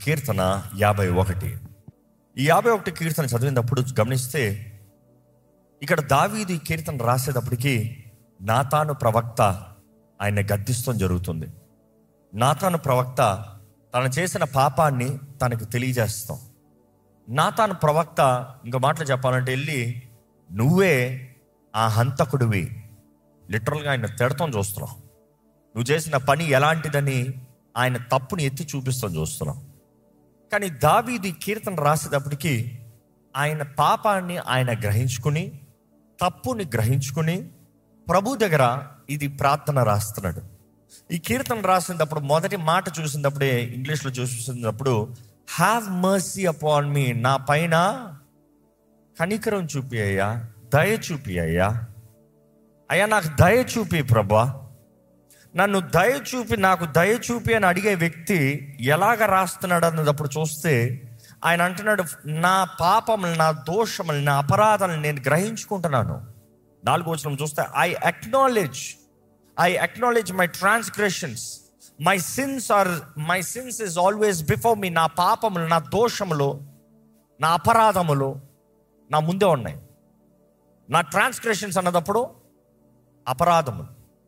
కీర్తన 51. ఈ 51 కీర్తన చదివినప్పుడు గమనిస్తే ఇక్కడ దావీదు ఈ కీర్తన రాసేటప్పటికి నాతాను ప్రవక్త ఆయన గద్దిస్తం జరుగుతుంది. నాతాను ప్రవక్త తను చేసిన పాపాన్ని తనకు తెలియజేస్తాం. నాతాను ప్రవక్త ఇంకో మాటలు చెప్పాలంటే వెళ్ళి నువ్వే ఆ హంతకుడివి, లిటరల్గా ఆయన తిడతాం చూస్తున్నాం. నువ్వు చేసిన పని ఎలాంటిదని ఆయన తప్పుని ఎత్తి చూపిస్తాం చూస్తున్నాం. కానీ దావీదు ఈ కీర్తన రాసేటప్పటికి ఆయన పాపాన్ని ఆయన గ్రహించుకుని, తప్పుని గ్రహించుకుని ప్రభు దగ్గర ఇది ప్రార్థన రాస్తున్నాడు. ఈ కీర్తన రాసినప్పుడు మొదటి మాట చూసినప్పుడే ఇంగ్లీష్లో చూసినప్పుడు హ్యావ్ మర్సీ అపాన్ మీ, నా పైన కనికరం చూపి అయ్యా, దయ చూపి అయ్యా, అయ్యా నాకు దయ చూపి ప్రభా, నన్ను దయ చూపి, నాకు దయ చూపి అని అడిగే వ్యక్తి ఎలాగ రాస్తున్నాడు అన్నప్పుడు చూస్తే ఆయన అంటున్నాడు, నా పాపములు, నా దోషములు, నా అపరాధాలను నేను గ్రహించుకుంటున్నాను. 4వ వచనం చూస్తే I acknowledge my transgressions, my sins is always before me. నా పాపములు, నా దోషములు, నా అపరాధములు నా ముందే ఉన్నాయి. నా ట్రాన్స్గ్రెషన్స్ అన్నదప్పుడు అపరాధములు,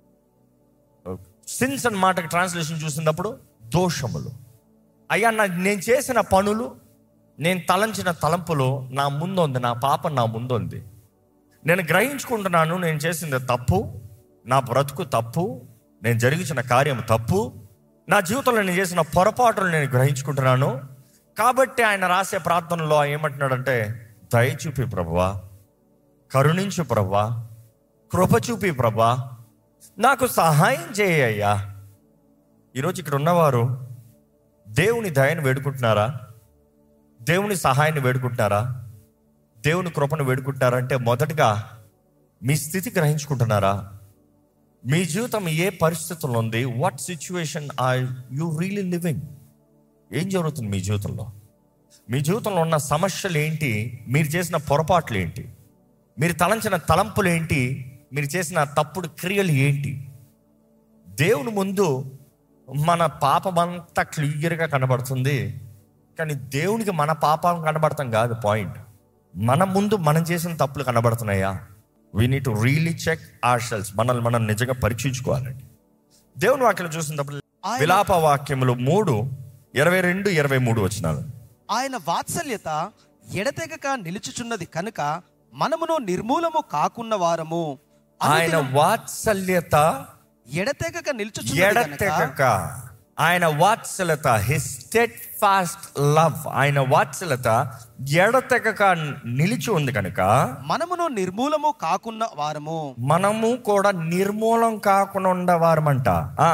సిన్స్ అన్న మాటకి ట్రాన్స్లేషన్ చూసినప్పుడు దోషములు. అయ్యా నేను చేసిన పనులు, నేను తలంచిన తలంపులు నా ముందుంది, నా పాపం నా ముందుంది. నేను గ్రహించుకుంటున్నాను నేను చేసింది తప్పు, నా బ్రతుకు తప్పు, నేను జరిగించిన కార్యం తప్పు, నా జీవితంలో నేను చేసిన పొరపాటులు నేను గ్రహించుకుంటున్నాను. కాబట్టి ఆయన రాసే ప్రార్థనలో ఏమంటున్నాడంటే, దయ చూపి ప్రభువా, కరుణించు ప్రభువా, కృప చూపి ప్రభువా, నాకు సహాయం చేయ్యా. ఈరోజు ఇక్కడ ఉన్నవారు దేవుని దయను వేడుకుంటున్నారా? దేవుని సహాయాన్ని వేడుకుంటున్నారా? దేవుని కృపను వేడుకుంటున్నారా? అంటే మొదటగా మీ స్థితి గ్రహించుకుంటున్నారా? మీ జీవితం ఏ పరిస్థితుల్లో ఉంది? What situation are you really living? ఏం జరుగుతుంది మీ జీవితంలో? మీ జీవితంలో ఉన్న సమస్యలు ఏంటి? మీరు చేసిన పొరపాట్లు ఏంటి? మీరు తలంచిన తలంపులు ఏంటి? మీరు చేసిన తప్పుడు క్రియలు ఏంటి? దేవుని ముందు మన పాపం అంతా క్లియర్గా కనబడుతుంది. కానీ దేవునికి మన పాపం కనబడతాం కాదు పాయింట్. మన ముందు మనం చేసిన తప్పులు కనబడుతున్నాయా? We need to really check our selves. మనల్ని మనం నిజంగా పరీక్షించుకోవాలండి. దేవుని వాక్యం చూసినప్పుడు విలాప వాక్యములు 3:22-23 వచనాలు. ఆయన వాత్సల్యత ఎడతెగక నిలుచుచున్నది కనుక మనమును నిర్మూలము కాకున్న వారము. ఆయన వాత్సల్యత ఎడతెగక నిలుచుచున్నది, ఆయన వాత్సల్యత, హిస్ స్టెడ్ఫాస్ట్ లవ్, ఆయన వాత్సల్యత ఎడతెగక నిలిచి ఉంది కనుక మనమును నిర్మూలము కాకున్న వారము. మనము కూడా నిర్మూలం కాకుండా ఉండవారమంట.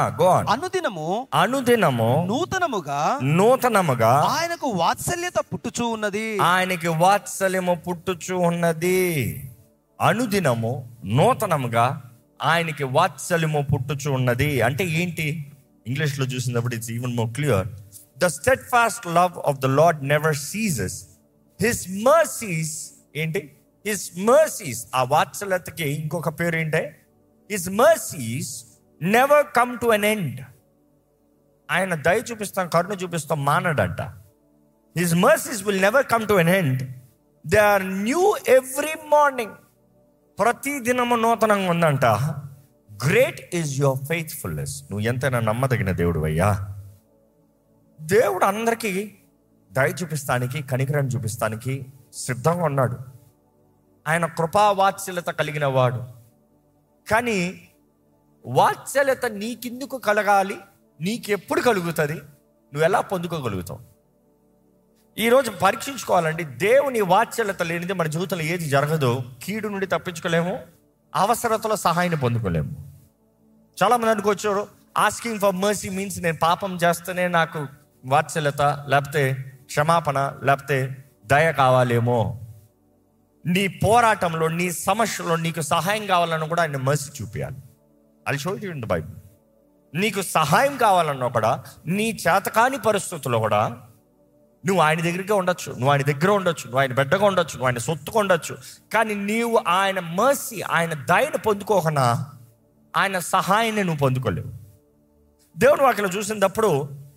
అనుదినము నూతనముగా ఆయనకు వాత్సల్యత పుట్టుచూ ఉన్నది. ఆయనకి వాత్సల్యము పుట్టుచూ ఉన్నది. అనుదినము నూతనముగా ఆయనకి వాత్సల్యము పుట్టుచూ ఉన్నది అంటే ఏంటి? ఇంగ్లీష్లో చూసినప్పుడు it's even more clear. The steadfast love of the Lord never ceases, his mercies ఏంటి? హిస్ మర్సీస్, ఆ వాత్సల్యతకి ఇంకొక పేరు ఏంటి? His mercies never come to an end. ఆయన దయ చూపిస్తాం, కరుణ చూపిస్తాం మానడంట. His mercies will never come to an end. They are new every morning. ప్రతి దినము నూతనంగా ఉందంట. Great is your faithfulness. నువ్వు ఎంతైనా నమ్మదగిన దేవుడు అయ్యా. దేవుడు అందరికీ దయ చూపిస్తానికి, కనికరం చూపిస్తానికి సిద్ధంగా ఉన్నాడు. ఆయన కృపా వాత్సల్యత కలిగిన వాడు. కానీ వాత్సల్యత నీకెందుకు కలగాలి? నీకెప్పుడు కలుగుతుంది? నువ్వు ఎలా పొందుకోగలుగుతావు? ఈరోజు పరీక్షించుకోవాలండి. దేవుని వాత్సల్యత లేనిది మన జీవితంలో ఏది జరగదు. కీడు నుండి తప్పించుకోలేము, అవసరతలో సహాయాన్ని పొందుకోలేము. చాలామంది అనుకోవచ్చు ఆస్కింగ్ ఫర్ మర్సీ మీన్స్ నేను పాపం చేస్తేనే నాకు వాత్సల్యత, లేకపోతే క్షమాపణ, లేకపోతే దయ కావాలేమో. నీ పోరాటంలో, నీ సమస్యలో నీకు సహాయం కావాలన్నా కూడా ఆయన మర్సీ చూపించాలి. అది show it in the Bible. నీకు సహాయం కావాలన్నా కూడా, నీ చేతకాని పరిస్థితుల్లో కూడా నువ్వు ఆయన దగ్గరగా ఉండొచ్చు, నువ్వు ఆయన దగ్గర ఉండొచ్చు, నువ్వు ఆయన బిడ్డగా ఉండొచ్చు, నువ్వు ఆయన సొత్తుగా ఉండొచ్చు. కానీ నీవు ఆయన మర్సీ, ఆయన దయను పొందుకోకుండా ఆయన సహాయాన్ని నువ్వు పొందుకోలేవు. దేవుని వాక్యం చూసినప్పుడు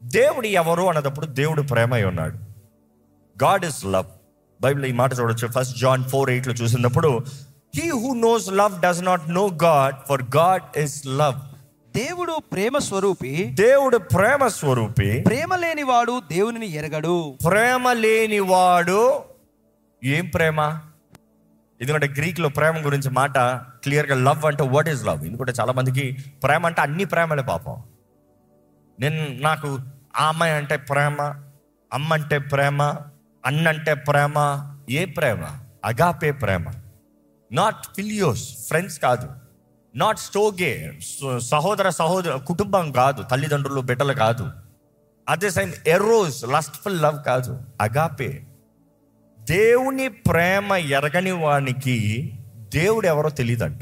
దేవుడు ఎవరు అన్నప్పుడు దేవుడు ప్రేమ అయి ఉన్నాడు. God is love. బైబిల్ ఈ మాట చూడొచ్చు. 1 John 4:8 చూసినప్పుడు, he who knows love does not know God, for God is love. దేవుడు ప్రేమ స్వరూపి. దేవుడు ప్రేమ స్వరూపి. ప్రేమ లేనివాడు దేవునిని ఎరగడు. ప్రేమ లేనివాడు ఏం ప్రేమ? ఎందుకంటే గ్రీక్ లో ప్రేమ గురించి మాట క్లియర్ గా లవ్ అంటే వాట్ ఈస్ లవ్. ఎందుకంటే చాలా మందికి ప్రేమ అంటే అన్ని ప్రేమలే పాపం. నాకు ఆ అమ్మాయి అంటే ప్రేమ, అమ్మ అంటే ప్రేమ, అన్నంటే ప్రేమ. ఏ ప్రేమ? అగాపే ప్రేమ. నాట్ ఫిలియోస్, ఫ్రెండ్స్ కాదు. నాట్ స్టోగే, సహోదర కుటుంబం కాదు, తల్లిదండ్రులు బిడ్డలు కాదు. అదే సేమ్ ఎరోస్, లస్ట్ఫుల్ లవ్ కాదు. అగాపే. దేవుని ప్రేమ ఎరగని వానికి దేవుడు ఎవరో తెలియదంట.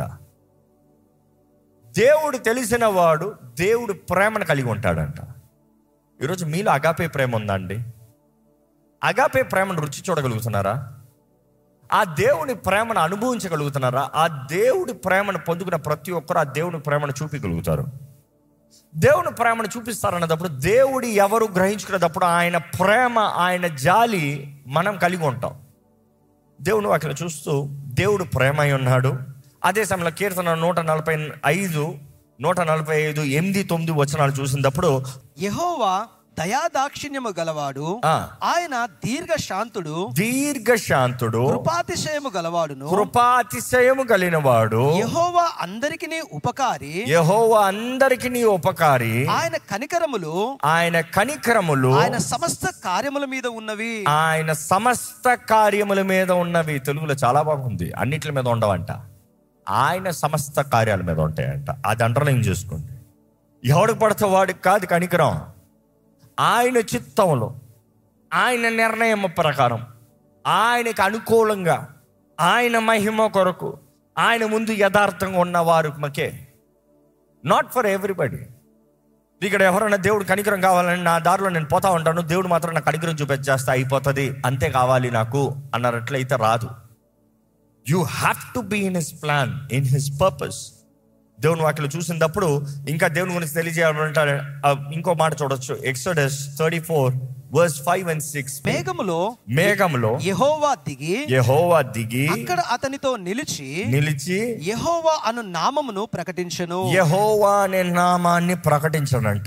దేవుడు తెలిసిన వాడు దేవుడు ప్రేమను కలిగి ఉంటాడంట. ఈరోజు మీలో అగాపే ప్రేమ ఉందా అండి? అగాపే ప్రేమను రుచి చూడగలుగుతున్నారా? ఆ దేవుని ప్రేమను అనుభవించగలుగుతున్నారా? ఆ దేవుడి ప్రేమను పొందుకున్న ప్రతి ఒక్కరు ఆ దేవుని ప్రేమను చూపించగలుగుతారు. దేవుని ప్రేమను చూపిస్తారన్నప్పుడు దేవుడు ఎవరు గ్రహించుకునేటప్పుడు ఆయన ప్రేమ, ఆయన జాలి మనం కలిగి ఉంటాం. దేవుడు అక్కడ చూస్తూ దేవుడు ప్రేమ అయి ఉన్నాడు. అదే సమయంలో కీర్తన 145, 8, 9 వచనాలు చూసినప్పుడు, యెహోవా దయాదాక్షిణ్యము గలవాడు, ఆయన దీర్ఘశాంతుడు, కృపాతిశయము గలవాడును, కృపాతిశయము కలిగినవాడు. యెహోవా అందరికిని ఉపకారి, ఆయన కనికరములు ఆయన సమస్త కార్యముల మీద ఉన్నవి. తెలుగులో చాలా బాగుంది. అన్నిటి మీద ఉండవంట, ఆయన సమస్త కార్యాల మీద ఉంటాయంట. అది అండర్లైన్ చేసుకోండి. ఎవడికి పడితే వాడికి కాదు కనికరం. ఆయన చిత్తంలో, ఆయన నిర్ణయం ప్రకారం, ఆయనకు అనుకూలంగా, ఆయన మహిమ కొరకు, ఆయన ముందు యథార్థంగా ఉన్నవారు మకే. Not for everybody. ఇక్కడ ఎవరైనా దేవుడు కనికరం కావాలని నా దారిలో నేను పోతా ఉంటాను, దేవుడు మాత్రం నాకు కనికరం చూపించేస్తే అయిపోతుంది, అంతే కావాలి నాకు అన్నట్లయితే రాదు. You have to be in his plan, in his purpose. దేవుని వాక్యలో చూసినప్పుడు ఇంకా దేవుని గురించి తెలియజేయాలంటారు. ఇంకో మాట చూడొచ్చు. ఎక్సోడస్ 34:5-6. మేఘములో యెహోవా దిగి అక్కడ అతనితో నిలిచి యెహోవా అను నామమును ప్రకటించెను. యెహోవా అనే నామాన్ని ప్రకటించాడంట.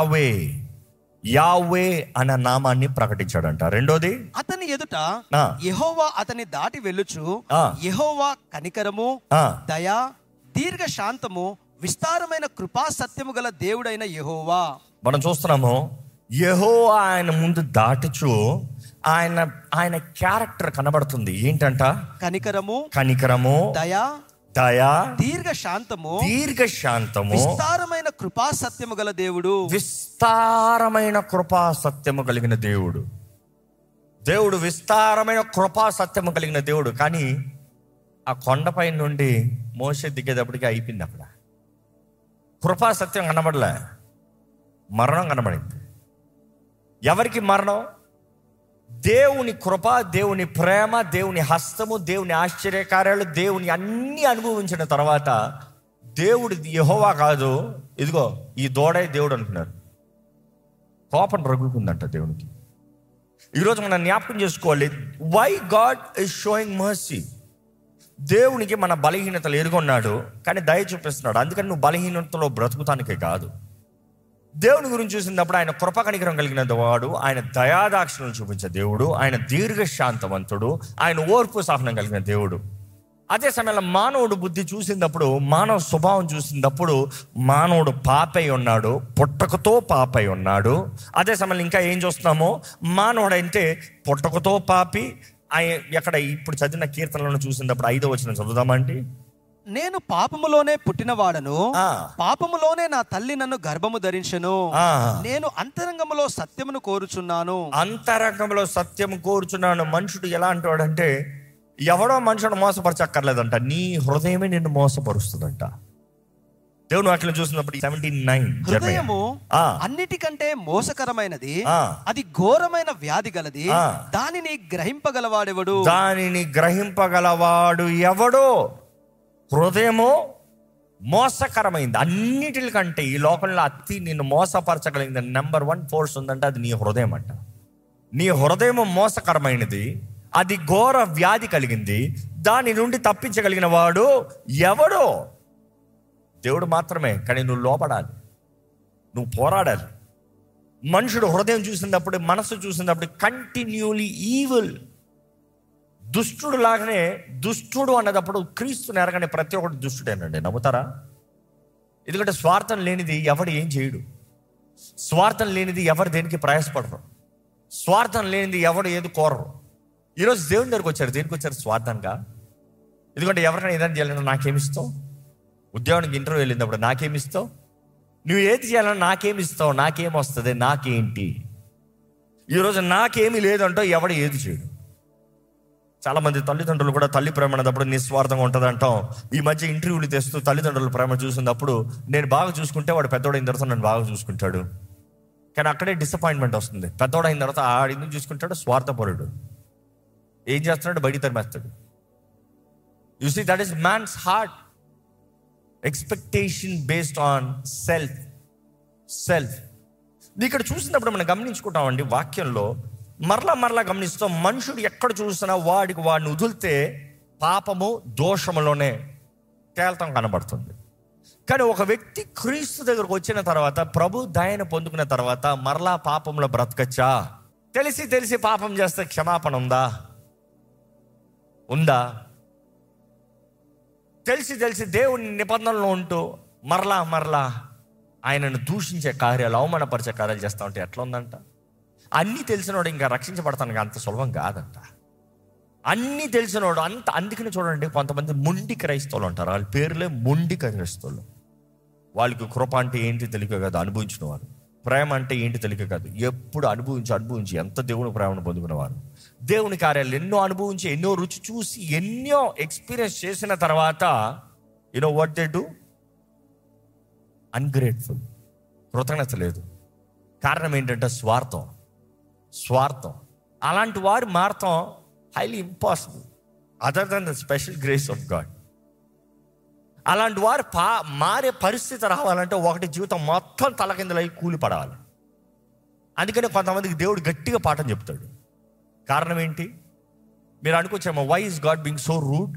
యావే అనే నామాన్ని ప్రకటించాడంట. రెండోది, అతని ఎదుట యెహోవా అతని దాటి వెళ్ళుచు, యెహోవా కనికరము, దయ, దీర్ఘశాంతము, విస్తారమైన కృపా సత్యము గల దేవుడైన యెహోవా. మనం చూస్తున్నాము, యెహోవా ఆయన ముందు దాటుచు ఆయన క్యారెక్టర్ కనబడుతుంది. ఏంటంట? కనికరము, దయ, దీర్ఘశాంతము, విస్తారమైన కృపా సత్యము గల దేవుడు. విస్తారమైన కృపా సత్యము కలిగిన దేవుడు. విస్తారమైన కృపా సత్యము కలిగిన దేవుడు. కానీ ఆ కొండపై నుండి మోషే దిగేటప్పటికి అయిపోయింది. అక్కడ కృపా సత్యం కనబడలే, మరణం కనబడింది. ఎవరికి మరణం? దేవుని కృప, దేవుని ప్రేమ, దేవుని హస్తము, దేవుని ఆశ్చర్యకార్యాలు, దేవుని అన్ని అనుభవించిన తర్వాత దేవుడు యెహోవా కాదు, ఇదిగో ఈ దూడే దేవుడు అంటున్నారు. కోపం రగులుకుందంట దేవునికి. ఈరోజు మనం జ్ఞాపకం చేసుకోవాలి, why God is showing mercy. దేవునికి మన బలహీనతలు ఎరుగున్నాడు, కానీ దయ చూపిస్తున్నాడు. అందుకని నువ్వు బలహీనతలో బ్రతుకుతానికే కాదు. దేవుని గురించి చూసినప్పుడు ఆయన కృప కనికరం కలిగిన వాడు, ఆయన దయాదాక్షిణ్యం చూపించే దేవుడు, ఆయన దీర్ఘశాంతవంతుడు, ఆయన ఓర్పు సహనం కలిగిన దేవుడు. అదే సమయంలో మానవుడు బుద్ధి చూసినప్పుడు, మానవ స్వభావం చూసినప్పుడు మానవుడు పాపై ఉన్నాడు, పుట్టకతో పాపై ఉన్నాడు. అదే సమయంలో ఇంకా ఏం చూస్తున్నామో, మానవుడు అంటే పుట్టకతో పాపి. ఎక్కడ ఇప్పుడు చదివిన కీర్తనలను చూసినప్పుడు 5వ వచనం చదువుదామండి. నేను పాపములోనే పుట్టినవాడను, పాపములోనే నా తల్లి నన్ను గర్భము ధరించెను. నేను అంతరంగములో సత్యమును కోరుచున్నాను. మనుషుడు ఎలా అంటాడంటే, ఎవడో మనుషుడు మోసపరచక్కర్లేదంట, నీ హృదయమే నిన్ను మోసపరుస్తుందంట. దేవుని వాక్యం చూసినప్పుడు 79, హృదయము అన్నిటికంటే మోసకరమైనది, అది ఘోరమైన వ్యాధి గలది, దానిని గ్రహింపగలవాడు ఎవడో. హృదయము మోసకరమైంది. అన్నిటికంటే ఈ లోకంలో అతి నిన్ను మోసపరచగలిగింది నెంబర్ 1 ఫోర్స్ ఉందంటే అది నీ హృదయం అంట. నీ హృదయం మోసకరమైనది, అది ఘోర వ్యాధి కలిగింది. దాని నుండి తప్పించగలిగిన వాడు ఎవడో? దేవుడు మాత్రమే. కానీ నువ్వు లోపడాలి, నువ్వు పోరాడాలి. మనుషుడు హృదయం చూసినప్పుడు, మనసు చూసినప్పుడు కంటిన్యూలీ ఈవిల్, దుష్టుడు లాగానే. దుష్టుడు అన్నదప్పుడు క్రీస్తుని ఎరగని ప్రతి ఒక్కటి దుష్టుడేనండి. నమ్ముతారా? ఎందుకంటే స్వార్థం లేనిది ఎవడు ఏం చేయడు, స్వార్థం లేనిది ఎవరు దేనికి ప్రయాసపడరు, స్వార్థం లేనిది ఎవడు ఏది కోరరు. ఈరోజు దేవుని దగ్గరికి వచ్చారు. దేనికి వచ్చారు? స్వార్థంగా. ఎందుకంటే ఎవరికైనా ఏదైనా చేయాలన్నా నాకేమిస్తావు, ఉద్యోగానికి ఇంటర్వ్యూ వెళ్ళినప్పుడు నాకేమిస్తావు, నువ్వు ఏది చేయాలన్నా నాకేమిస్తావు, నాకేమొస్తుంది, నాకేంటి. ఈరోజు నాకేమీ లేదంటో ఎవడు ఏది చేయడు. చాలామంది తల్లిదండ్రులు కూడా తల్లి ప్రేమ అన్నప్పుడు నిస్వార్థంగా ఉంటుంది అంటాం. ఈ మధ్య ఇంటర్వ్యూలు తెస్తూ తల్లిదండ్రుల ప్రేమ చూసినప్పుడు నేను బాగా చూసుకుంటే వాడు పెద్దోడైన తర్వాత నన్ను బాగా చూసుకుంటాడు. కానీ అక్కడే డిసప్పాయింట్మెంట్ వస్తుంది. పెద్దోడైన తర్వాత ఆడిందుకు చూసుకుంటాడు, స్వార్థపరుడు. ఏం చేస్తున్నాడు? బయట తరిమేస్తాడు. You see, that is man's heart. Expectation based on self. ఇక్కడ చూసినప్పుడు మనం గమనించుకుంటామండి, వాక్యంలో మరలా గమనిస్తాం. మనుషుడు ఎక్కడ చూసినా వాడిని వదిలితే పాపము దోషములోనే తేల్తం కనబడుతుంది. కానీ ఒక వ్యక్తి క్రీస్తు దగ్గరకు వచ్చిన తర్వాత, ప్రభు దయను పొందుకున్న తర్వాత మరలా పాపంలో బ్రతకచ్చా? తెలిసి పాపం చేస్తే క్షమాపణ ఉందా? తెలిసి దేవుని నిబంధనలో ఉంటూ మరలా ఆయనను దూషించే కార్యాలు, అవమానపరిచే కార్యాలు చేస్తా ఉంటే ఎట్లా ఉందంట? అన్నీ తెలిసినోడు ఇంకా రక్షించబడతానికి అంత సులభం కాదంట. అన్నీ తెలిసినోడు అందుకని చూడండి, కొంతమంది మొండి క్రైస్తవులు అంటారు. వాళ్ళ పేర్లే మొండి క్రైస్తవులు. వాళ్ళకి కృప అంటే ఏంటి తెలియక కాదు అనుభవించిన వారు, ప్రేమ అంటే ఏంటి తెలియక కాదు, ఎప్పుడు అనుభవించి ఎంత దేవుని ప్రేమను పొందుకునేవారు, దేవుని కార్యాలు ఎన్నో అనుభవించి, ఎన్నో రుచి చూసి, ఎన్నో ఎక్స్పీరియన్స్ చేసిన తర్వాత వాట్ దే డూ? అన్గ్రేట్ఫుల్, కృతజ్ఞత లేదు. కారణం ఏంటంటే స్వార్థం. అలాంటి వారు మారతాం highly impossible other than the special grace of God. అలాంటి వారు మారే పరిస్థితి రావాలంటే ఒకటి, జీవితం మొత్తం తలకిందులై కూలిపడాలి. అందుకనే కొంతమందికి దేవుడు గట్టిగా పాఠం చెప్తాడు. కారణం ఏంటి? మీరు అనుకోవచ్చేమో, why is God being so rude?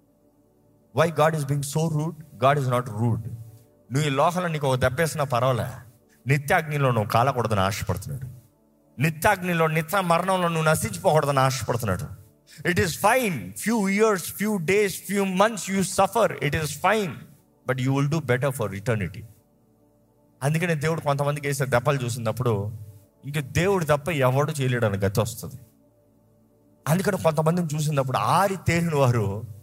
Why God is being so rude? God is not rude. నువ్వు ఈ లోకంలో నీకు ఒక దెబ్బేసినా పర్వాలే, నిత్యాగ్నిలో నువ్వు కాలకూడదని ఆశపడుతున్నాడు. నిత్యాగ్నిలో, నిత్య మరణంలో నువ్వు నశించిపోకూడదని ఆశపడుతున్నాడు. It is fine, few years, few days, few months you suffer, it is fine, but you will do better for eternity. అందుకనే దేవుడు కొంతమందికి వేసే దెబ్బలు చూసినప్పుడు ఇంక దేవుడు తప్ప ఎవడు చేయలేడు అని గతి వస్తుంది. అందుకని కొంతమందిని చూసినప్పుడు తేలిన వారు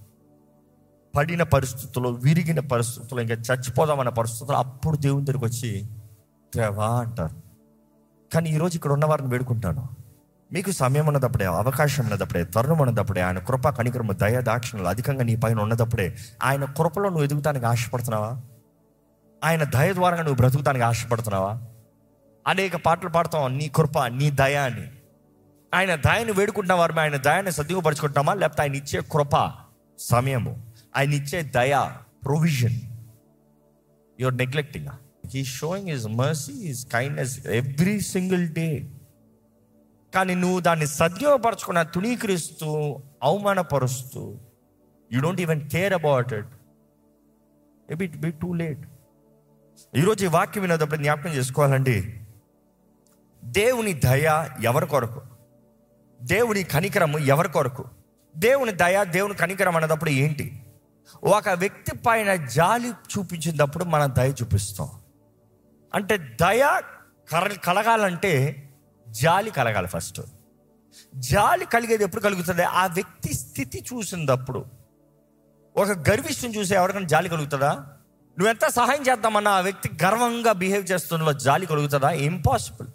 పడిన పరిస్థితుల్లో, విరిగిన పరిస్థితుల్లో, ఇంకా చచ్చిపోదామన్న పరిస్థితుల్లో అప్పుడు దేవుని దగ్గరికి వచ్చి దేవా అంటారు. కానీ ఈరోజు ఇక్కడ ఉన్న వారిని వేడుకుంటాను, మీకు సమయం ఉన్నదప్పుడే, అవకాశం ఉన్నదప్పుడే, తరుణం ఉన్నదప్పుడే, ఆయన కృప, కనికరము, దయ, దాక్షిణ్యాలు అధికంగా నీ పైన ఉన్నదప్పుడే ఆయన కృపలో నువ్వు ఎదుగుతానికి ఆశపడుతున్నావా? ఆయన దయ ద్వారా నువ్వు బ్రతుకుతానికి ఆశపడుతున్నావా? అనేక పాటలు పాడతాం, నీ కృప, నీ దయ అని. ఆయన దయని వేడుకుంటున్న వారు ఆయన దయాన్ని సద్వినియోగపరుచుకుంటున్నామా? లేకపోతే ఆయన ఇచ్చే కృప, సమయము, ఆయన ఇచ్చే దయ, provision you're neglecting. He's showing his mercy, his kindness every single day. కానీ నువ్వు దాన్ని సద్వినియోగపరచుకున్న తుణీకరిస్తూ, అవమానపరుస్తూ, you don't even care about it, it be too late. ఈరోజు ఈ వాక్యం వినేటప్పుడు జ్ఞాపకం చేసుకోవాలండి, దేవుని దయ ఎవరి కొరకు, దేవుని కనికరము ఎవరి కొరకు? దేవుని దయ, దేవుని కనికరం అన్నప్పుడు ఏంటి? ఒక వ్యక్తి పైన జాలి చూపించినప్పుడు మనం దయ చూపిస్తాం. అంటే దయ కలగాలంటే జాలి కలగాలి. ఫస్ట్ జాలి కలిగేది ఎప్పుడు కలుగుతుంది? ఆ వ్యక్తి స్థితి చూసినప్పుడు. ఒక గర్విష్ఠుని చూసి ఎవరికైనా జాలి కలుగుతుందా? నువ్వెంత సహాయం చేద్దామన్నా ఆ వ్యక్తి గర్వంగా బిహేవ్ చేస్తున్న జాలి కలుగుతుందా? ఇంపాసిబుల్.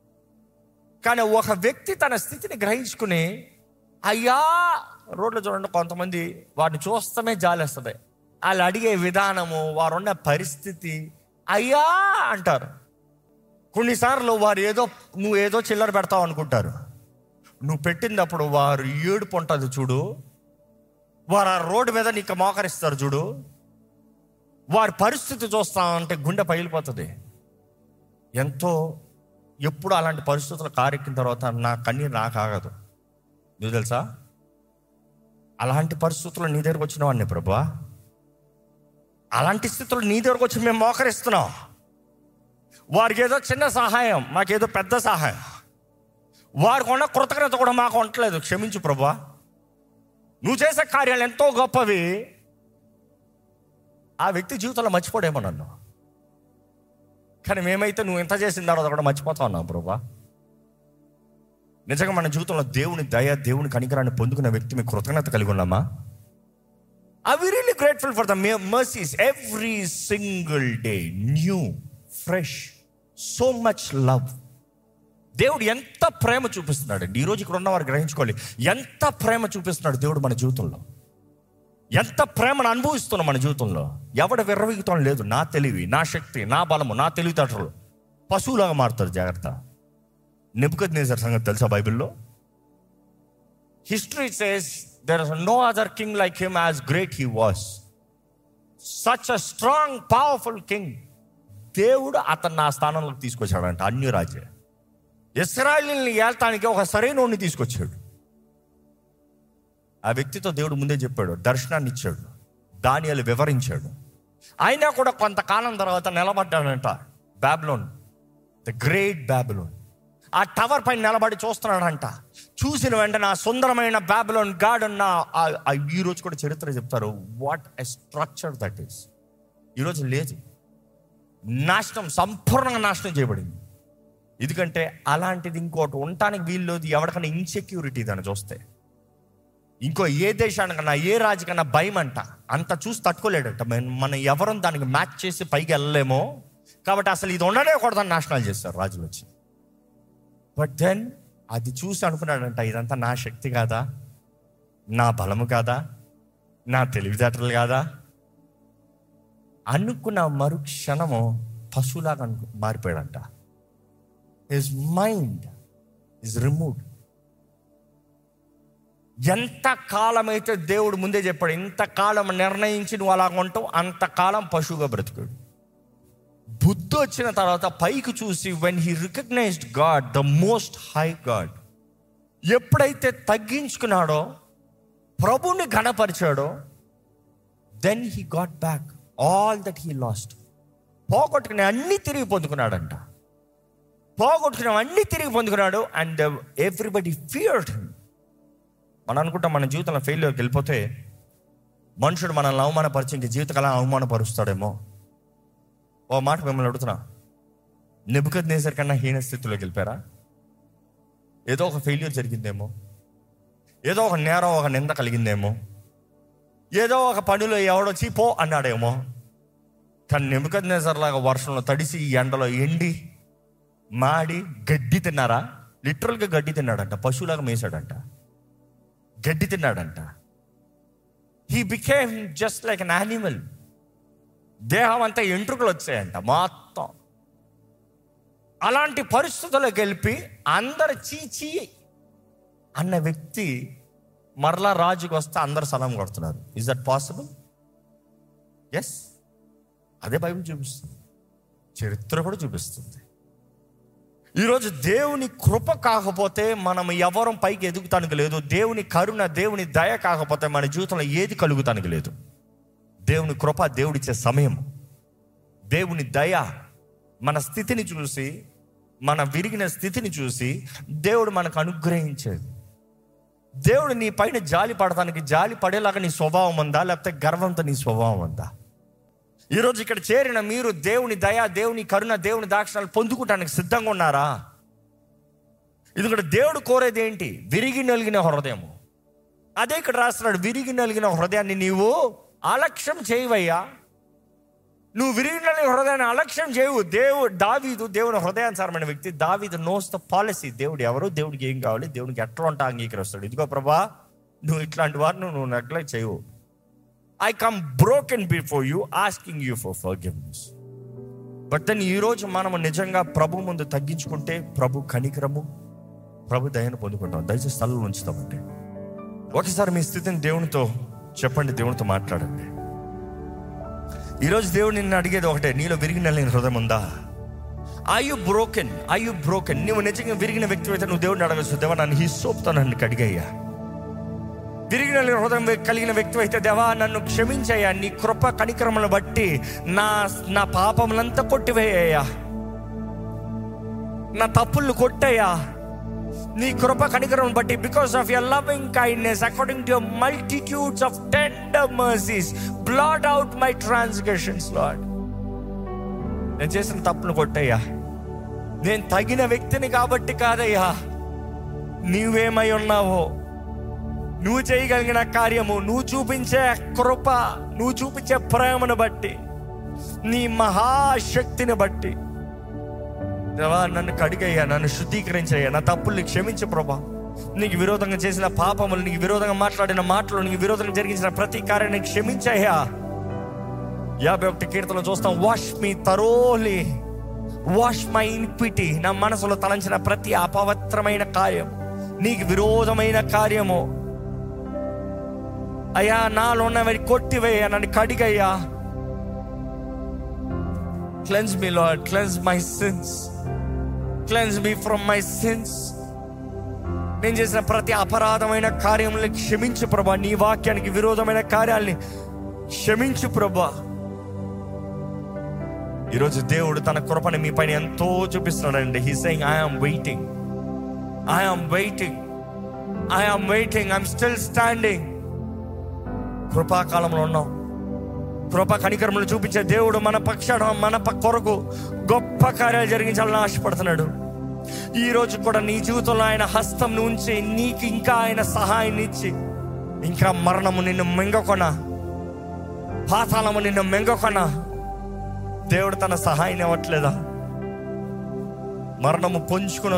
కానీ ఒక వ్యక్తి తన స్థితిని గ్రహించుకుని, అయ్యా, రోడ్లో చూడండి కొంతమంది వాడిని చూస్తామే జాలి వస్తుంది. వాళ్ళు అడిగే విధానము, వారున్న పరిస్థితి, అయ్యా అంటారు. కొన్నిసార్లు నువ్వు ఏదో చిల్లర పెడతావు అనుకుంటారు. నువ్వు పెట్టినప్పుడు వారు ఏడుపు ఉంటుంది చూడు, వారు ఆ రోడ్డు మీద నీకు మోకరిస్తారు చూడు, వారి పరిస్థితి చూస్తా అంటే గుండె పగిలిపోతుంది. ఎప్పుడు అలాంటి పరిస్థితులు కారెక్కిన తర్వాత నా కన్నీరు నాకు ఆగదు. నువ్వు తెలుసా, అలాంటి పరిస్థితుల్లో నీ దగ్గరకు వచ్చిన వాడిని ప్రభువా, అలాంటి స్థితిలో నీ దగ్గరకు వచ్చి మేము మోకరిస్తున్నాం. వారికి ఏదో చిన్న సహాయం, మాకేదో పెద్ద సహాయం, వారికి ఉన్న కృతజ్ఞత కూడా మాకు ఉండట్లేదు. క్షమించు ప్రభువా, నువ్వు చేసే కార్యాలు ఎంతో గొప్పవి. ఆ వ్యక్తి జీవితంలో మర్చిపోడేమో నన్ను, కానీ మేమైతే నువ్వు ఎంత చేసిన తర్వాత కూడా మర్చిపోతా ఉన్నావు ప్రభువా. నిజంగా మన జీవితంలో దేవుని దయ, దేవుని కనికరాన్ని పొందుకున్న వ్యక్తి మీకు కృతజ్ఞత కలిగి ఉన్నామా? Are we really grateful for the mercies every single day, new, fresh, so much love? దేవుడు ఎంత ప్రేమ చూపిస్తున్నాడు అండి. ఈరోజు ఇక్కడ ఉన్నవారు గ్రహించుకోవాలి, ఎంత ప్రేమ చూపిస్తున్నాడు దేవుడు మన జీవితంలో, ఎంత ప్రేమను అనుభవిస్తున్నాం మన జీవితంలో. ఎవడ విర్రవీగుతాం లేదు. నా తెలివి, నా శక్తి, నా బలము, నా తెలివితేటలు పశువులాగా మారుతారు. జాగ్రత్త. నెబుకద్నెజర్ సంగతి తెలుసా బైబిల్లో? History says there is no other king like him, as great he was. Such a strong, powerful king. దేవుడు అతన్ని ఆ స్థానంలోకి తీసుకొచ్చాడంట. అన్య రాజ్య ఇశ్రాయేలుని ఏల్తానికి ఒక సరైనోడిని తీసుకొచ్చాడు. ఆ వ్యక్తితో దేవుడు ముందే చెప్పాడు, దర్శనాన్ని ఇచ్చాడు, దానియేలు వివరించాడు. అయినా కూడా కొంతకాలం తర్వాత నిలబడ్డాడంట బాబిలోన్, ద గ్రేట్ బాబిలోన్. ఆ టవర్ పైన నిలబడి చూస్తున్నాడంట. చూసిన వెంటనే ఆ సుందరమైన బాబిలోన్ గార్డెన్, ఈరోజు కూడా చరిత్ర చెప్తారు, what a structure that is. ఈరోజు లేదు, నాశనం, సంపూర్ణంగా నాశనం చేయబడింది. ఎందుకంటే అలాంటిది ఇంకోటి ఉండటానికి వీళ్ళు, ఎవరికైనా ఇన్సెక్యూరిటీ దాన్ని చూస్తే, ఇంకో ఏ దేశానికన్నా ఏ రాజుకన్నా భయం అంట. అంత చూసి తట్టుకోలేడంట. మనం ఎవరం దానికి మ్యాచ్ చేసి పైకి వెళ్ళలేమో, కాబట్టి అసలు ఇది ఉండనే కూడదని నాశనాలు చేస్తారు రాజులు వచ్చి. బట్ దెన్ అది చూసి అనుకున్నాడంట, ఇదంతా నా శక్తి కాదా, నా బలము కాదా, నా తెలివితేటలు కాదా అనుకున్న మరుక్షణము పశువులాగా మారిపోయాడంట. His mind is removed. ఎంత కాలమైతే దేవుడు ముందే చెప్పాడు, ఇంతకాలం నిర్ణయించి నువ్వు అలా ఉంటావు, అంతకాలం పశువుగా బ్రతికాడు. బుద్ధి వచ్చిన తర్వాత పైకి చూసి, when he recognized God, the most high God, ఎప్పుడైతే తగ్గించుకున్నాడో, ప్రభుని ఘనపరిచాడో, then he got back all that he lost. పోగొట్టుకునే అన్నీ తిరిగి పొందుకున్నాడంట. పోగొట్టుకునే అన్నీ తిరిగి పొందుకున్నాడు. And everybody feared him. మనం అనుకుంటాం మన జీవితంలో ఫెయిల్యూర్కి వెళ్ళిపోతే మనుషుడు మనల్ని అవమానపరిచి ఇంక జీవితకాలం అవమానపరుస్తాడేమో. ఓ మాట మిమ్మల్ని అడుగుతున్నా, నెబుకద్నెజర్ కన్నా హీన స్థితిలోకి వెళ్ళిపోయారా? ఏదో ఒక ఫెయిల్యూర్ జరిగిందేమో, ఏదో ఒక నేరం, ఒక నింద కలిగిందేమో, ఏదో ఒక పనిలో ఎవడొచ్చి పో అన్నాడేమో. కానీ నెబుకద్నెజర్ లాగా వర్షంలో తడిసి, ఎండలో ఎండి మాడి గడ్డి తిన్నారా? లిటరల్గా గడ్డి తిన్నాడంట. పశువులాగా మేసాడంట, గడ్డి తిన్నాడంట. He became just like an animal. దేహం అంతా ఎంట్రుకలు వచ్చాయంట మొత్తం. అలాంటి పరిస్థితుల్లోకి వెళ్ళి అందరు చీచి అన్న వ్యక్తి మరలా రాజుకు వస్తే అందరు సలాం కొడుతున్నారు. Is that possible? ఎస్, అదే బైబిల్ చూపిస్తుంది, చరిత్ర కూడా చూపిస్తుంది. ఈరోజు దేవుని కృప కాకపోతే మనం ఎవరం పైకి ఎదుగుతానికి లేదు. దేవుని కరుణ, దేవుని దయ కాకపోతే మన జీవితంలో ఏది కలుగుతానికి లేదు. దేవుని కృప, దేవుడిచ్చే సమయం, దేవుని దయ, మన స్థితిని చూసి, మన విరిగిన స్థితిని చూసి దేవుడు మనకు అనుగ్రహించేది. దేవుడు నీ పైన జాలి పడటానికి, జాలి పడేలాగా నీ స్వభావం ఉందా, లేకపోతే గర్వంతో నీ స్వభావం ఉందా? ఈరోజు ఇక్కడ చేరిన మీరు దేవుని దయ, దేవుని కరుణ, దేవుని దాక్షిణాలు పొందుకోవటానికి సిద్ధంగా ఉన్నారా? ఎందుకంటే దేవుడు కోరేది ఏంటి? విరిగి నలిగిన హృదయము. అదే ఇక్కడ రాస్తున్నాడు, విరిగి నలిగిన హృదయాన్ని నీవు అలక్ష్యం చేయవయ్యా. నువ్వు విరిగి నలిగిన హృదయాన్ని అలక్ష్యం చేయవు. దావీదు దేవుని హృదయానుసారమైన వ్యక్తి. దావీదు నోస్ ద పాలసీ. దేవుడు ఎవరు, దేవుడికి ఏం కావాలి, దేవునికి ఎట్లా ఉంటా అంగీకరిస్తాడు. ఇదిగో ప్రభా, నువ్వు ఇట్లాంటి వారిని నువ్వు నెగ్లెక్ట్ చేయవు. I come broken before you, asking you for forgiveness. But then ఈరోజు మనము నిజంగా ప్రభు ముందు తగ్గించుకుంటే ప్రభు కనికరము, ప్రభు దయను పొందుకుంటాం. దయచేసి స్థలంలో ఉంచుతామంటే ఒకసారి మీ స్థితిని దేవునితో చెప్పండి, దేవునితో మాట్లాడండి. ఈరోజు దేవుడు నిన్ను అడిగేది ఒకటే, నీలో విరిగి నలిగిన హృదయం ఉందా? I you broken? నువ్వు నిజంగా విరిగిన వ్యక్తి అయితే నువ్వు దేవుడిని అడగచ్చు, దేవా నన్ను హిస్సోప్తో నన్ను కడిగయ్యా. విరిగిన హృదయం కలిగిన వ్యక్తి అయితే, దేవా నన్ను క్షమించయ్యా, నీ కృప కనికరములను బట్టి నా పాపములంతా కొట్టివేయ్యా, నా తప్పులను కొట్టయ్యా, నీ కృప కనికరం బట్టి, because of your loving kindness according to your multitudes of tender mercies blot out my transgressions Lord. నేను చేసిన తప్పును కొట్టయ్యా. నేను తగిన వ్యక్తిని కాబట్టి కాదయ్యా, నీవేమై ఉన్నావో, నువ్వు చేయగలిగిన కార్యము, నువ్వు చూపించే కృప, నువ్వు చూపించే ప్రేమను బట్టి, నీ మహాశక్తిని బట్టి దేవా నన్ను కడిగయ్యా, నన్ను శుద్ధీకరించయ్యా, నా తప్పుల్ని క్షమించు ప్రభా. నీకు విరోధంగా చేసిన పాపములు, నీకు విరోధంగా మాట్లాడిన మాటలు, నీకు విరోధంగా జరిగించిన ప్రతి కార్యాన్ని క్షమించయ్యా. 51 కీర్తనలో చూస్తాం, wash me thoroughly, wash my iniquity. నా మనసులో తలంచిన ప్రతి అపవిత్రమైన కార్యం, నీకు విరోధమైన కార్యము అయ్యా, నాలో ఉన్నవి కొట్టివేయ్యా, నన్ను కడిగయ్యా. Cleanse me Lord, cleanse my sins, cleanse me from my sins. నేను చేసిన ప్రతి అపరాధమైన కార్యములను క్షమించు ప్రభా. నీ వాక్యానికి విరోధమైన కార్యాలని క్షమించు ప్రభా. ఈరోజు దేవుడు తన కృపని మీ పైన ఎంతో చూపిస్తున్నాడండి. He saying I'm waiting, I'm still standing. కృపాకాలంలో ఉన్నాం. కృపా కనికరములు చూపించే దేవుడు మన పక్షాన, మన కొరకు గొప్ప కార్యాలు జరిగించాలని ఆశపడుతున్నాడు. ఈ రోజు కూడా నీ జీవితంలో ఆయన హస్తం ఉంచి, నీకు ఇంకా ఆయన సహాయాన్ని ఇచ్చి, ఇంకా మరణము నిన్ను మెంగకొన, పాతాళము నిన్ను మెంగకొన దేవుడు తన సహాయం ఇవ్వట్లేదా? మరణము పొంచుకుని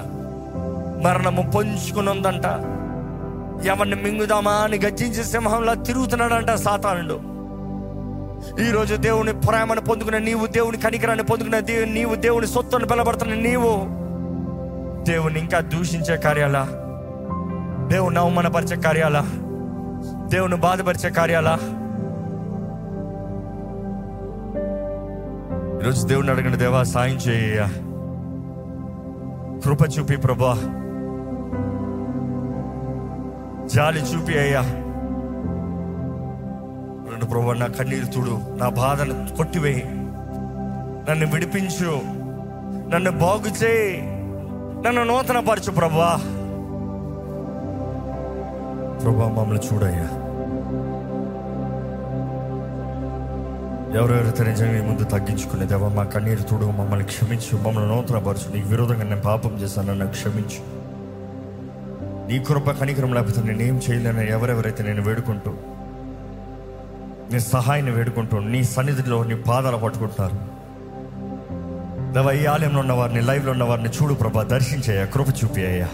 ఉందంట. ఎవరిని మింగుదామా అని గర్జించే సింహంలా తిరుగుతున్నాడంట సాతానుడు. ఈరోజు దేవుని ప్రేమను పొందుకున్న నీవు, దేవుని కనికరాన్ని పొందుకున్న నీవు, దేవుని సొత్తును బలపడుతున్న నీవు, దేవుని ఇంకా దూషించే కార్యాలా, దేవుని అవమానపరిచే కార్యాలా, దేవుని బాధపరిచే కార్యాలా? ఈరోజు దేవుని అడగండి, దేవా సాయం చేయ, కృప చూపి ప్రభా, జాలి చూపి అయ్యా. ప్రభా నా కన్నీరు తుడు, నా బాధను కొట్టివేయి, నన్ను విడిపించు, నన్ను బాగు చేయి, నన్ను నూతన పరచు ప్రభా. మమ్మల్ని చూడయ్యా. ఎవరెవరైతే నిజంగా నీ ముందు తగ్గించుకునే, దేవా మా కన్నీరు తుడు, మమ్మల్ని క్షమించు, మమ్మల్ని నూతన పరచు, నీకు విరోధంగా నేను పాపం చేశాను, నన్ను క్షమించు. నీ కృప కనికరం లేకపోతే నేనేం చేయలేను. ఎవరెవరైతే నేను వేడుకుంటూ, నీ సహాయాన్ని వేడుకుంటూ, నీ సన్నిధిలో నీ పాదాలు పట్టుకుంటున్నారు, దేవా ఈ ఆలయంలో ఉన్నవారిని, లైవ్లో ఉన్నవారిని చూడు ప్రభా, దర్శించయ్యా, కృప చూపి అయ్యా.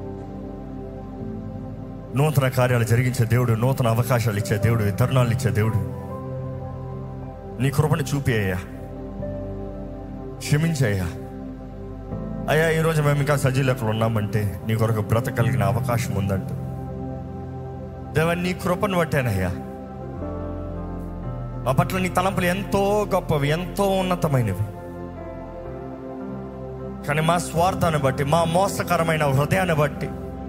నూతన కార్యాలు జరిగించే దేవుడు, నూతన అవకాశాలు ఇచ్చే దేవుడు, తరుణాలు ఇచ్చే దేవుడు, నీ కృపను చూపి అయ్యా, క్షమించయ్యా. అయ్యా ఈరోజు మేము ఇంకా సజీలకులు ఉన్నామంటే నీ కొరకు బ్రతకగలిగిన అవకాశం ఉందంట. దేవా నీ కృపను బట్టానయ్యా. మా పట్ల నీ తలంపులు ఎంతో గొప్పవి, ఎంతో ఉన్నతమైనవి. కానీ మా స్వార్థాన్ని బట్టి, మా మోసకరమైన హృదయాన్ని బట్టి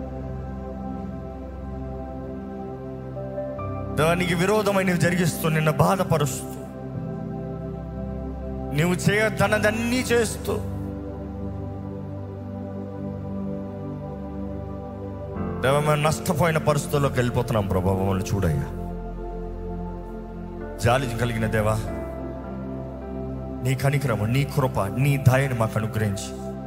దానికి విరోధమైనవి జరిగిస్తూ, నిన్ను బాధపరుస్తూ, నువ్వు చేయొద్దన్నదన్నీ చేస్తూ, దేవా మేము నష్టపోయిన పరిస్థితుల్లోకి వెళ్ళిపోతున్నాం ప్రభా. మమ్మల్ని చూడయ్యా. జాలి కలిగిన దేవా, నీ కనికరము, నీ కృప, నీ దయను మాకు అనుగ్రహించి,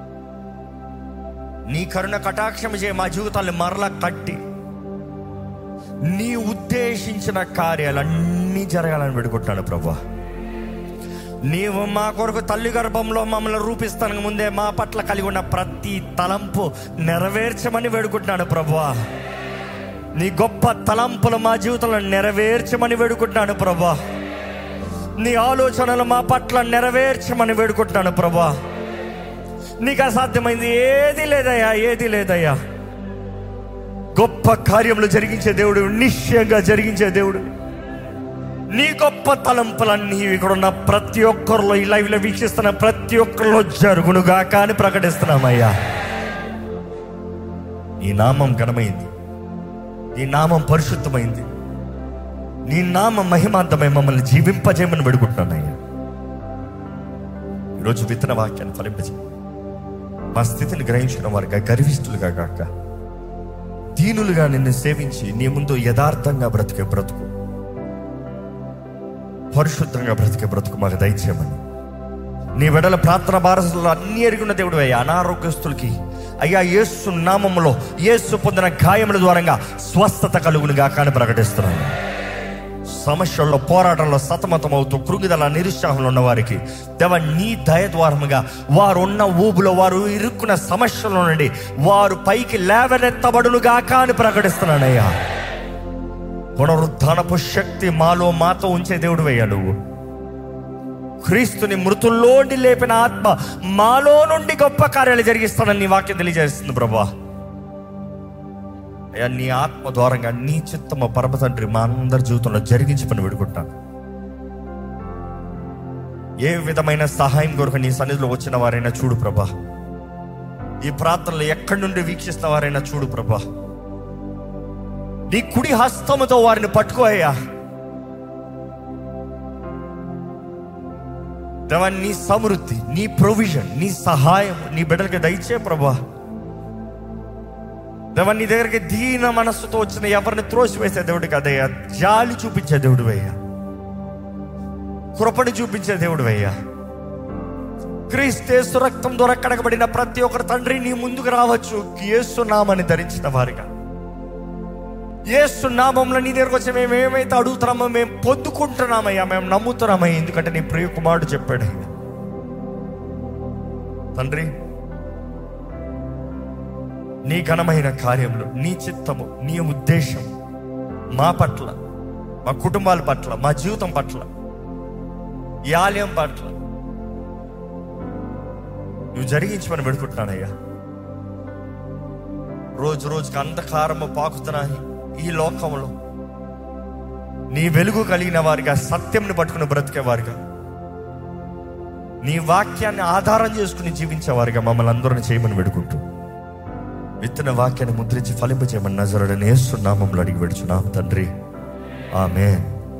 నీ కరుణ కటాక్షం చేయ మా జీవితాన్ని మరలా కట్టి, నీ ఉద్దేశించిన కార్యాలన్నీ జరగాలని వేడుకుంటున్నాను ప్రభా. నీవు మా కొరకు తల్లి గర్భంలో మమ్మల్ని రూపిస్తానికి ముందే మా పట్ల కలిగి ఉన్న ప్రతి తలంపు నెరవేర్చమని వేడుకుంటున్నాను ప్రభువా. నీ గొప్ప తలంపులు మా జీవితంలో నెరవేర్చమని వేడుకుంటున్నాను ప్రభువా. నీ ఆలోచనలు మా పట్ల నెరవేర్చమని వేడుకుంటున్నాను ప్రభువా. నీకు అసాధ్యమైంది ఏది లేదయ్యా. గొప్ప కార్యములు జరిగించే దేవుడు, నిశ్చయంగా జరిగించే దేవుడు. నీ గొప్ప తలంపులన్నీ ఇక్కడ ఉన్న ప్రతి ఒక్కరిలో, ఈ లైవ్లో వీక్షిస్తున్న ప్రతి ఒక్కరిలో జరుగునుగా కానీ ప్రకటిస్తున్నామయ్యా. నీ నామం ఘనమైంది, నీ నామం పరిశుద్ధమైంది, నీ నామం మహిమాంతమై మమ్మల్ని జీవింపజేయమని వేడుకుంటున్నానయ్యా. ఈరోజు విత్తన వాక్యాన్ని ఫలింపజేయి. మా స్థితిని గ్రహించిన వారిగా, గర్విష్ఠులుగా కాక దీనులుగా నిన్ను సేవించి నీ ముందు యథార్థంగా బ్రతికే బ్రతుకు, పరిశుద్ధంగా బ్రతికే బ్రతుకు మాకు దయచేయమని. నీ వెడల ప్రార్థన భారతలో అన్ని ఎరుగున్న దేవుడు అయ్యా. అనారోగ్యస్తులకి అయ్యా యేసు నామములో, యేసు పొందిన గాయముల ద్వారంగా స్వస్థత కలుగునుగా కానీ ప్రకటిస్తున్నాను. సమస్యల్లో, పోరాటంలో సతమతం అవుతూ కృంగిదల, నిరుత్సాహంలో ఉన్న వారికి దేవ నీ దయ ద్వారముగా వారు ఉన్న ఊబులో, వారు ఇరుక్కున్న సమస్యల నుండి వారు పైకి లేవనెత్తబడునుగా కానీ ప్రకటిస్తున్నానయ్యా. పునరుద్ధానపు శక్తి మాతో ఉంచే దేవుడు అయ్యా. నువ్వు క్రీస్తుని మృతుల్లోండి లేపిన ఆత్మ మాలో నుండి గొప్ప కార్యాలు జరిగిస్తానని నీ వాక్యం తెలియజేస్తుంది ప్రభా. అయ్యా నీ ఆత్మ ద్వారంగా నీ చిత్తము పరమ తండ్రి మా అందరి జీవితంలో జరిగించి పని పెడుకుంటాను. ఏ విధమైన సహాయం కొరకు నీ సన్నిధిలో వచ్చిన వారైనా చూడు ప్రభా. ఈ ప్రార్థనలు ఎక్కడి నుండి వీక్షిస్తున్న వారైనా చూడు ప్రభా. నీ కుడి హస్తముతో వారిని పట్టుకో అయ్యా. దేవా నీ సమృద్ధి, నీ ప్రొవిజన్, నీ సహాయం నీ బిడ్డలకి దయచే ప్రభా. దేవా నీ దగ్గరికి దీన మనస్సుతో వచ్చిన ఎవరిని త్రోసివేసే దేవుడు కదయ్యా. జాలి చూపించే దేవుడు అయ్యా, కృపను చూపించే దేవుడు అయ్యా. క్రీస్తు రక్తం ద్వారా కడగబడిన ప్రతి ఒక్కరు తండ్రి నీ ముందుకు రావచ్చు. యేసు నామాన్ని ధరించిన వారిగా, యేసు నామంలో నీ దగ్గరకు వచ్చి మేము ఏమైతే అడుగుతున్నామో మేము పొందుకుంటున్నామయ్యా, మేము నమ్ముతున్నామయ్యా. ఎందుకంటే నీ ప్రియ కుమారుడు చెప్పాడయ్యా. తండ్రి నీ ఘనమైన కార్యంలో, నీ చిత్తము, నీ ఉద్దేశం మా పట్ల, మా కుటుంబాల పట్ల, మా జీవితం పట్ల, ఈ ఆలయం పట్ల నువ్వు జరిగించమని పెడుకుంటున్నానయ్యా. రోజు రోజుకి అంధకారము పాకుతున్నాయి ఈ లోకంలో. నీ వెలుగు కలిగిన వారిగా, సత్యంని పట్టుకుని బ్రతికేవారిగా, నీ వాక్యాన్ని ఆధారం చేసుకుని జీవించేవారిగా మమ్మల్ని అందరిని చేయమని వేడుకుంటూ విత్తన వాక్యాన్ని ముద్రించి ఫలింపజేయమని నజరుడైన యేసు నామములో అడిగి వేడుచున్నాం తండ్రి. ఆమేన్.